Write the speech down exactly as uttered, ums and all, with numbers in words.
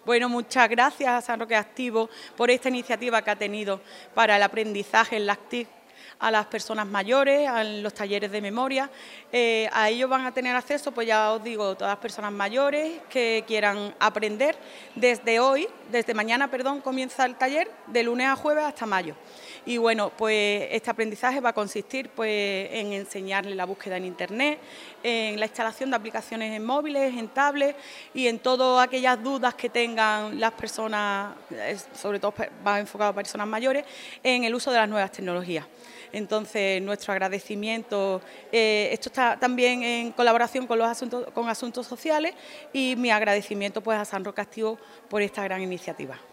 Bueno, muchas gracias a San Roque Activo por esta iniciativa que ha tenido para el aprendizaje en las T I C a las personas mayores, a los talleres de memoria. Eh, a ellos van a tener acceso, pues ya os digo, todas las personas mayores que quieran aprender. Desde hoy, desde mañana, perdón, comienza el taller, de lunes a jueves hasta mayo. Y bueno, pues este aprendizaje va a consistir pues, en enseñarles la búsqueda en Internet, en la instalación de aplicaciones en móviles, en tablets y en todas aquellas dudas que tengan las personas, sobre todo va enfocado a personas mayores, en el uso de las nuevas tecnologías. Entonces, nuestro agradecimiento, eh, esto está también en colaboración con los asuntos, con asuntos sociales y mi agradecimiento pues, a San Roque Activo por esta gran iniciativa.